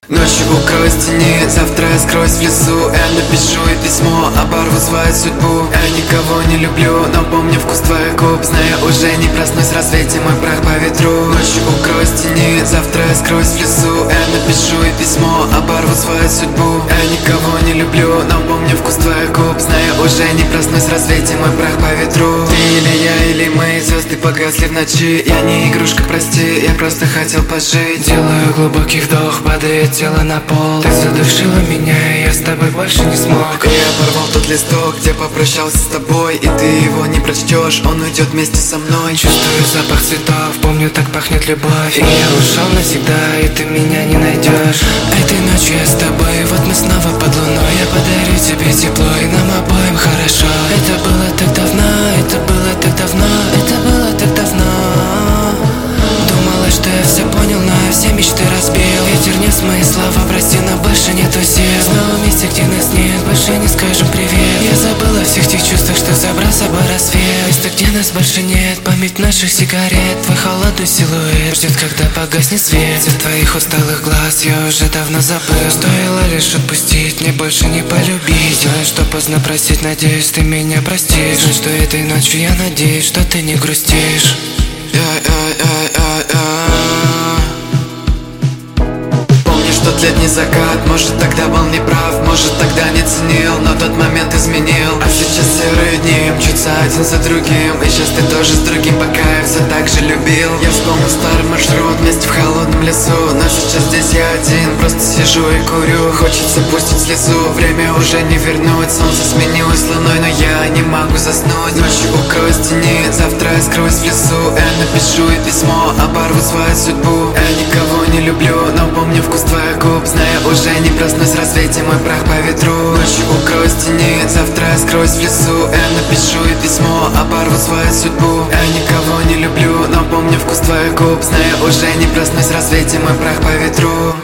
Ночью укроюсь в тени, завтра я скроюсь в лесу. Я напишу ей письмо, оборву свою судьбу. Я никого не люблю, но помню вкус твоих губ. Знаю, уже не проснусь в рассвете, мой прах по ветру. Ночью укроюсь в тени, завтра я скроюсь в лесу. Я напишу ей письмо, оборву свою судьбу. Я никого не люблю, но помню вкус твоих губ. Знаю, уже не проснусь в рассвете, мой прах по ветру. Ты или я, или мы, звезды погасли в ночи. Я не игрушка, прости, я просто хотел пожить. Делаю глубокий вдох, падает тело на пол. Ты задушила меня, и я с тобой больше не смог. Я порвал тот листок, где попрощался с тобой. И ты его не прочтешь, он уйдет вместе со мной. Чувствую запах цветов, помню, так пахнет любовь. И я ушел навсегда, и ты меня не найдешь. Этой ночью я с тобой, вот мы снова под луной. Я подарю тебе тепло, и нам обоим хорошо. Это было так давно, это было так давно, это было так давно. Думала, что я все понял, но я все мечты разбил. Ветер нес мои слова, прости, но больше нету сил. Снова в месте, где нас нет, больше не скажем привет. Я забыла о всех тех чувствах, что забрал с собой рассвет. Место, где нас больше нет, память наших сигарет. Твой холодный силуэт ждет, когда погаснет свет. Цвет твоих усталых глаз я уже давно забыл. Стоило лишь отпустить, мне больше не полюбить. Знаю, что поздно просить, надеюсь, ты меня простишь. Знаю, что этой ночью я надеюсь, что ты не грустишь. Тот летний закат, может тогда был неправ, может тогда не ценил, но тот момент изменил. А сейчас серые дни мчатся один за другим, и сейчас ты тоже с другим, пока я все так же любил. Я вспомнил старый маршрут вместе в холодном лесу, но сейчас здесь я один, просто сижу и курю. Хочется пустить слезу, время уже не вернуть, солнце сменилось луной, но я не могу заснуть. Ночью укроюсь в тени, завтра я скроюсь в лесу. Я напишу ей письмо, оборву свою судьбу. Я никого не люблю, но помню вкус твоих губ. Знаю, уже не проснусь в рассвете, мой прах по ветру. Ночью укроюсь в тени, завтра я скроюсь в лесу. Я напишу ей письмо, оборву свою судьбу. Я никого не люблю, но помню вкус твоих губ. Знаю, уже не проснусь в рассвете, мой прах по ветру.